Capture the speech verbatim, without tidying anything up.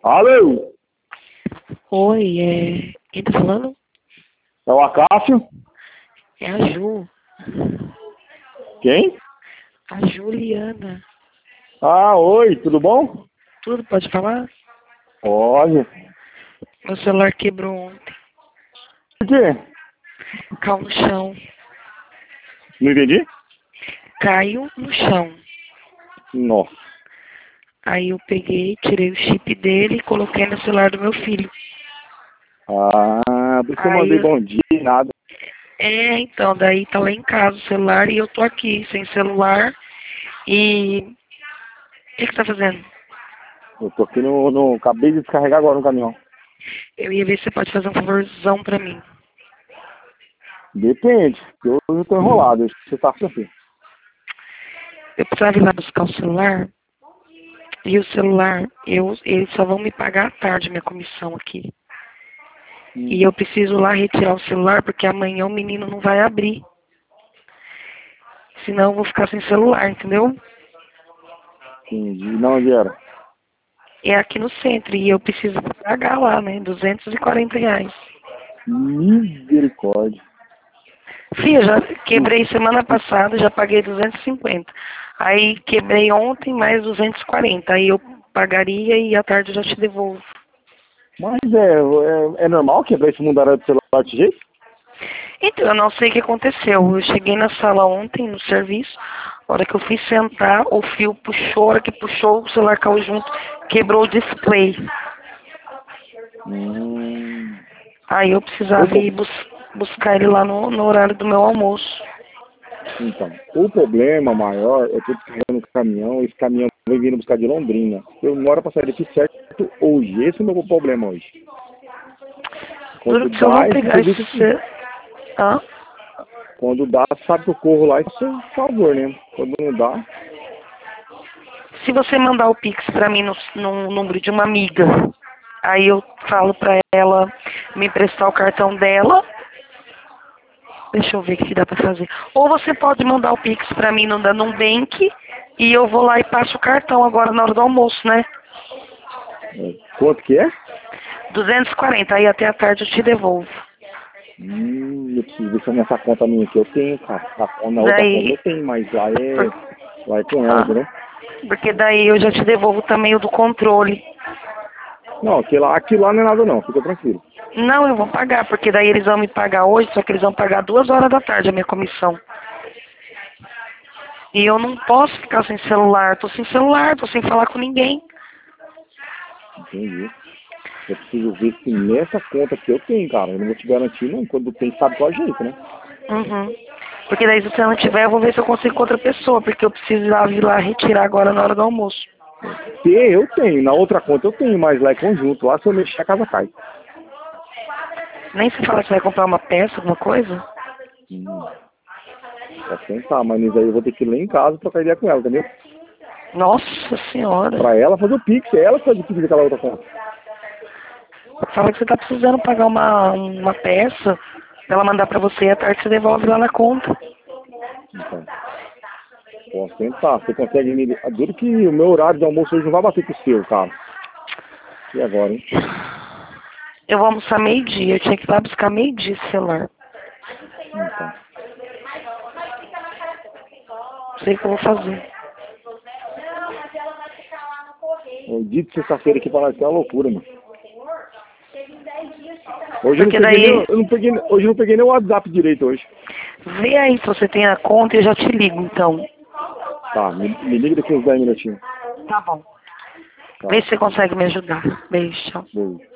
Alô? Oi, é... quem tá falando? É o Acácio? É a Ju. Quem? A Juliana. Ah, oi, tudo bom? Tudo, pode falar? Pode. Meu celular quebrou ontem. Por quê? Caiu no chão. Não entendi? Caiu no chão. Nossa. Aí eu peguei, tirei o chip dele e coloquei no celular do meu filho. Ah, por isso que eu mandei Aí, bom dia e nada. é, então, daí tá lá em casa o celular e eu tô aqui, sem celular. E... o que que tá fazendo? Eu tô aqui no, no... Acabei de descarregar agora no caminhão. Eu ia ver se você pode fazer um favorzão pra mim. Depende, porque eu eu tô enrolado. Acho que você tá assim. Eu precisava ir lá buscar o celular. E o celular, eu, eles só vão me pagar à tarde minha comissão aqui. Hum. E eu preciso lá retirar o celular porque amanhã o menino não vai abrir. Senão eu vou ficar sem celular, entendeu? Entendi. Não, onde era? É aqui no centro e eu preciso pagar lá, né? duzentos e quarenta reais. Misericórdia. Fia, já quebrei semana passada, já paguei duzentos e cinquenta. Aí quebrei ontem mais duzentos e quarenta. Aí eu pagaria e à tarde eu já te devolvo. Mas é, é, é normal quebrar esse mundaréu do celular desse jeito? Então, eu não sei o que aconteceu. Eu cheguei na sala ontem, no serviço. A hora que eu fui sentar, o fio puxou. A hora que puxou, o celular caiu junto, quebrou o display. Hum. Aí eu precisava Opa. ir bus buscar ele lá no, no horário do meu almoço. Então, o problema maior é que eu descarregando o caminhão, esse caminhão vem vindo buscar de Londrina. Eu moro para sair daqui certo hoje. Esse é o meu problema hoje. Quando Duro que se eu não dá esse pegar serviço esse... assim. Hã? Quando dá, sabe que eu corro lá e faço um favor, né? Quando não dá. Se você mandar o Pix pra mim no, no número de uma amiga, aí eu falo pra ela me emprestar o cartão dela. Deixa eu ver o que dá pra fazer. Ou você pode mandar o Pix pra mim no Nubank e eu vou lá e passo o cartão agora na hora do almoço, né? É, quanto que é? duzentos e quarenta, aí até a tarde eu te devolvo. Hum, eu preciso ver se nessa conta minha aqui eu tenho, cara. Na, na outra conta Daí, eu tenho, mas lá é, por, lá é com ela, ah, entendeu? porque daí eu já te devolvo também o do controle. Não, aquilo lá, aquilo lá não é nada não, fica tranquilo. Não, eu vou pagar, porque daí eles vão me pagar hoje, só que eles vão pagar duas horas da tarde a minha comissão. E eu não posso ficar sem celular, tô sem celular, tô sem falar com ninguém. Entendi. Eu preciso ver se nessa conta que eu tenho, cara. Eu não vou te garantir, não. Quando tem, sabe qual é o jeito, né? Uhum. Porque daí se você não tiver, eu vou ver se eu consigo com outra pessoa, porque eu preciso ir lá, vir lá retirar agora na hora do almoço. Ter eu tenho, na outra conta eu tenho, mas lá é conjunto. Lá se eu mexer a casa cai. Nem se fala que vai comprar uma peça, alguma coisa? Hum. Pode pensar, mas nisso aí eu vou ter que ir lá em casa trocar ideia com ela, entendeu? Nossa senhora. Pra ela fazer o Pix, é ela que faz o Pix daquela outra conta. Fala que você tá precisando pagar uma, uma peça, pra ela mandar pra você e à tarde você devolve lá na conta. Então, posso tentar. Você consegue me... Duro que o meu horário de almoço hoje não vai bater com o seu, cara. E agora, hein? Eu vou almoçar meio-dia, eu tinha que ir lá buscar meio-dia esse celular. Então. Não sei o que eu vou fazer. O dia de sexta-feira aqui pra nós é uma loucura, mano. Hoje eu não, Porque peguei nem, daí, eu não peguei, hoje eu não peguei nem o WhatsApp direito hoje. vê aí se você tem a conta e eu já te ligo, então. Tá, me, me liga daqui uns dez minutinhos. Tá bom. Tá, Vê se você consegue me ajudar. Beijo, tchau. beijo.